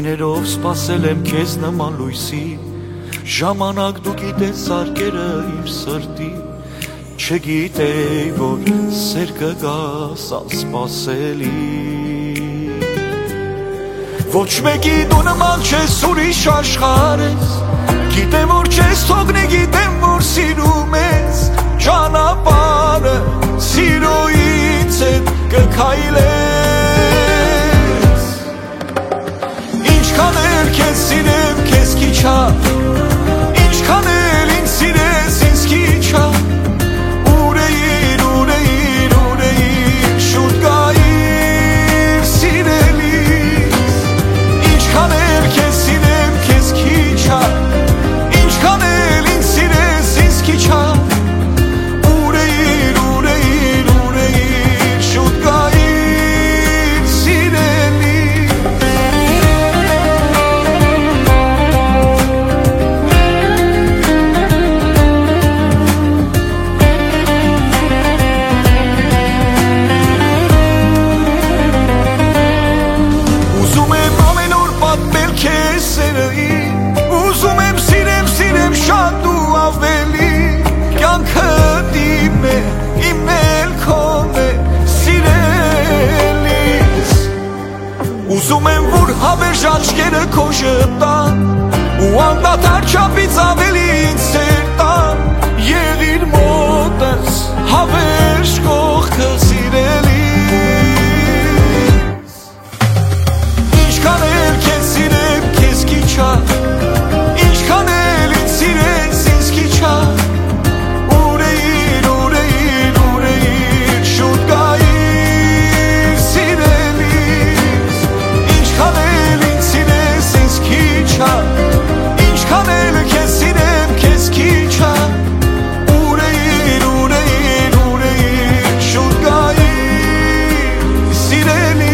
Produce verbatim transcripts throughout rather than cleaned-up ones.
Տարիներով սպասել եմ քեզ նման լույսի, ժամանակ դու գիտես արկերը իմ սրտի, չգիտեի, որ սեր կգաս անսպասելի։ Ոչ մեկի դու նման չես, ուրիշ աշխարհ ես, գիտեմ որ չես թողնի, գիտեմ որ սիրում ես, ճանապարհը սիրոյից հետ կքայլես։ Ինչքան էլ քեզ սիրեմ, քեզ քիչ ա, ինչքան էլ ինձ սիրես, ինձ քիչ ա, ուրեիր, ուրեիր, ուրեիր, շուտ գայիր սիրելիս։ Ինչքան էլ քեզ սիրեմ, քեզ քիչ ա, ինչքան էլ ինձ սիրես, ինձ քիչ ա, ուրեիր, ուրեիր, ուրեիր, շուտ գայիր սիրելիս։ Ուզում եմ ամեն օր պատմել քեզ սերային, ուզում եմ սիրեմ, սիրեմ շատ ու ավելի, կյանքդ իմն է, իմն էլ քոն է, սիրելիս։ Ուզում եմ որ հավերժ աչքերը քո ժպտան, ու անդադար չափից ավելի ինձ սեր տան, եղիր մոտս, հավերժ կողքս սիրելիս։ Ինչքան էլ քեզ սիրեմ, քեզ քիչ ա, ինչքան էլ ինձ սիրես, ինձ քիչ ա, ուրեիր, ուրեիր, ուրեիր, շուտ գայիր սիրելիս։ Ինչքան էլ ինձ սիրես, ինձ քիչ ա, ինչքան էլ քեզ սիրեմ, քեզ քիչ ա, ուրեիր, ուրեիր, ուրեիր, շուտ գայիր սիրելիս։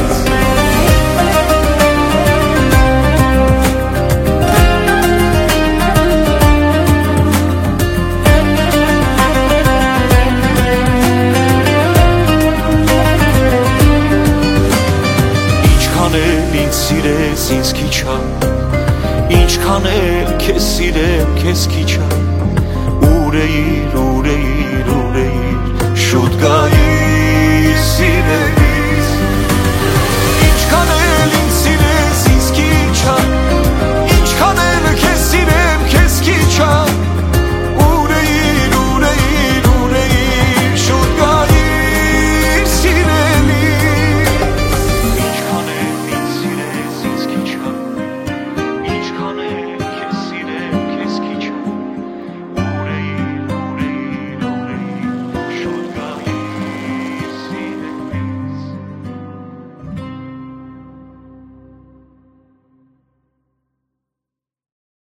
Ինչքան էլ ինձ սիրես, ինձ քիչ ա, ինչքան էլ քեզ սիրեմ, քեզ քիչ ա,